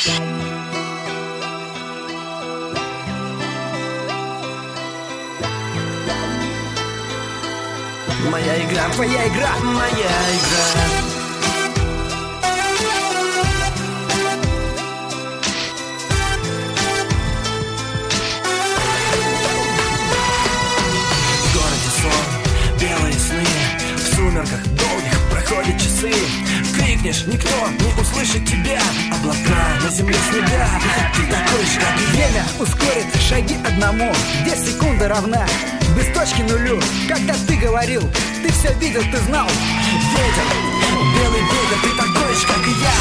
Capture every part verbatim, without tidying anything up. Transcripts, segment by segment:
Моя игра, твоя игра, моя игра. В городе сон, белые сны, в сумерках долгих проходят часы. Крикнешь, никто не услышит тебя. Облака на земле снега. Ты такой же, как и время ускорит шаги одному, где секунда равна без точки нулю. Когда ты говорил, ты все видел, ты знал. Ветер, белый ветер, ты такой же, как и я.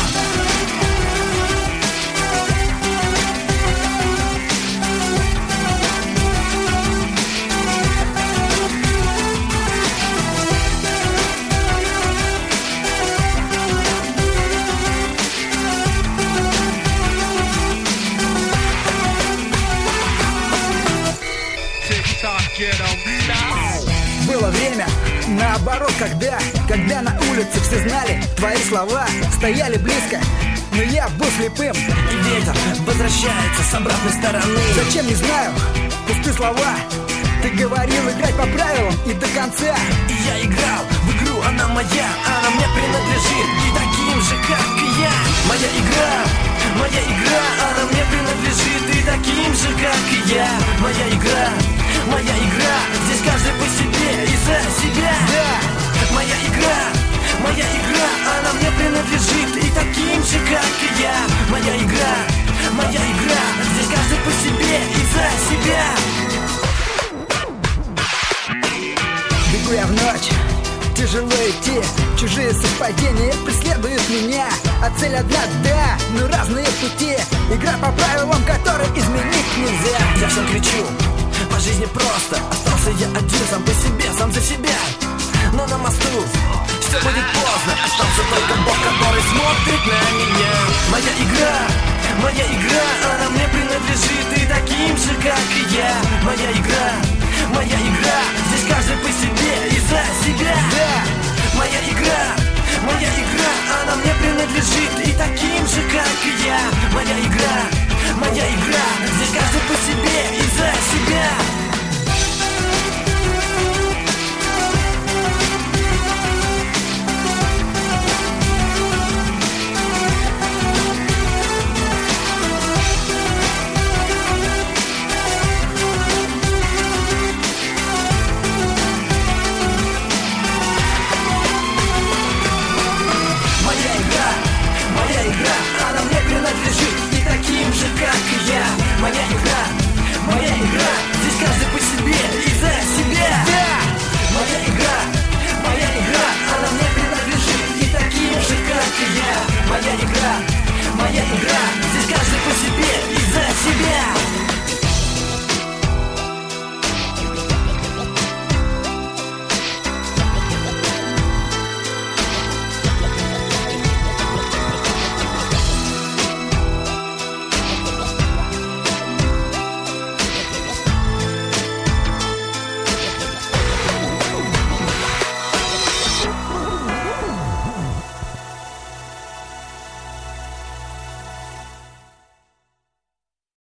Было время, наоборот, когда Когда на улице все знали твои слова, стояли близко, но я был слепым. И ветер возвращается с обратной стороны. Зачем, не знаю, пустые слова. Ты говорил играть по правилам и до конца. И я играл в игру, она моя, она мне принадлежит. И таким же, как и я. Моя игра, моя игра, она мне принадлежит. И таким же, как и я. Моя игра, моя игра, здесь каждый по себе и за себя. Да. Моя игра, моя игра, она мне принадлежит. И таким же, как и я. Моя игра, моя игра, здесь каждый по себе и за себя. Бегу я в ночь, тяжело идти. Чужие совпадения преследуют меня. А цель одна, да, но разные пути. Игра по правилам, которые изменить нельзя. Я всем кричу, по жизни просто. Остался я один, сам по себе, сам за себя. Но на мосту все будет поздно. Остался только Бог, который смотрит на